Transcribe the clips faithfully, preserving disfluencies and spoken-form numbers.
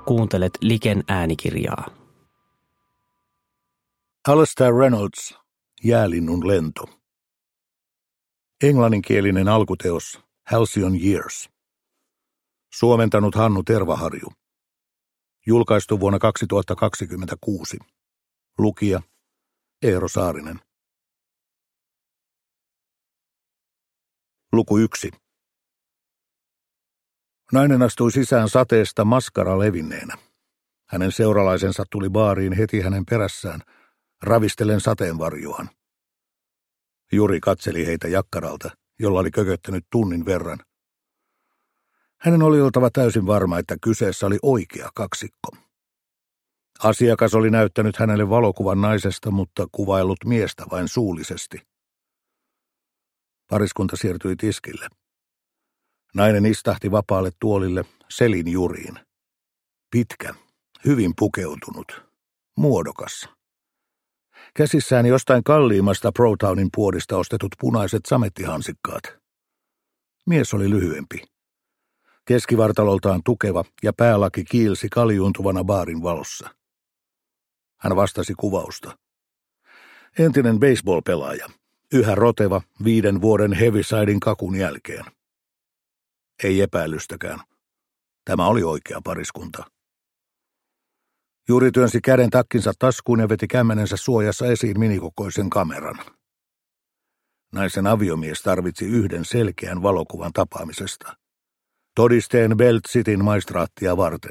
kuuntelet Liken äänikirjaa. Alastair Reynolds, Jäälinnun lento. Englanninkielinen alkuteos Halcyon Years. Suomentanut Hannu Tervaharju. Julkaistu vuonna kaksituhattakaksikymmentäkuusi. Lukija Eero Saarinen. Luku yksi. Nainen astui sisään sateesta maskara levinneenä. Hänen seuralaisensa tuli baariin heti hänen perässään, ravistellen sateenvarjoaan. Juri katseli heitä jakkaralta, jolla oli kököttänyt tunnin verran. Hänen oli oltava täysin varma, että kyseessä oli oikea kaksikko. Asiakas oli näyttänyt hänelle valokuvan naisesta, mutta kuvaillut miestä vain suullisesti. Pariskunta siirtyi tiskille. Nainen istahti vapaalle tuolille selin Juriin. Pitkä, hyvin pukeutunut, muodokas. Käsissään jostain kalliimmasta Protownin puodista ostetut punaiset samettihansikkaat. Mies oli lyhyempi. Keskivartaloltaan tukeva ja päälaki kiilsi kaljuuntuvana baarin valossa. Hän vastasi kuvausta. Entinen baseball-pelaaja, yhä roteva viiden vuoden Heavysidein kakun jälkeen. Ei epäilystäkään. Tämä oli oikea pariskunta. Juri työnsi käden takkinsa taskuun ja veti kämmenensä suojassa esiin minikokoisen kameran. Naisen aviomies tarvitsi yhden selkeän valokuvan tapaamisesta. Todisteen Belt Cityn maistraattia varten.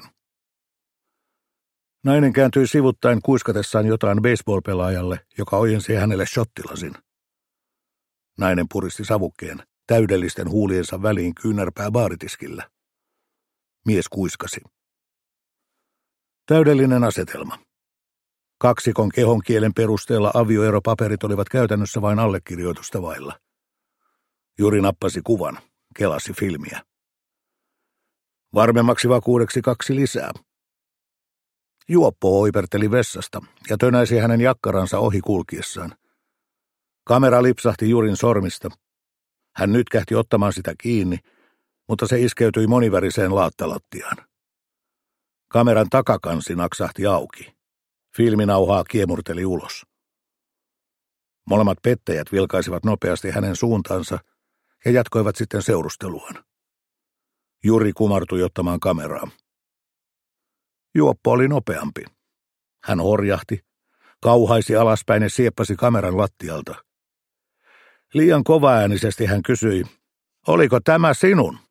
Nainen kääntyi sivuttain kuiskatessaan jotain baseball-pelaajalle, joka ojensi hänelle shottilasin. Nainen puristi savukkeen täydellisten huuliensa väliin kyynärpää baaritiskillä. Mies kuiskasi. Täydellinen asetelma. Kaksikon kehonkielen perusteella avioeropaperit olivat käytännössä vain allekirjoitusta vailla. Juri nappasi kuvan, kelasi filmiä. Varmemmaksi vakuudeksi kaksi lisää. Juoppo oiperteli vessasta ja tönäisi hänen jakkaransa ohi kulkiessaan. Kamera lipsahti Jurin sormista. Hän nytkähti ottamaan sitä kiinni, mutta se iskeytyi moniväriseen laattalattiaan. Kameran takakansi naksahti auki. Filminauhaa kiemurteli ulos. Molemmat pettäjät vilkaisivat nopeasti hänen suuntaansa ja jatkoivat sitten seurusteluaan. Juri kumartui ottamaan kameraa. Juoppo oli nopeampi. Hän horjahti, kauhaisi alaspäin ja sieppasi kameran lattialta. Liian kovaäänisesti hän kysyi, oliko tämä sinun?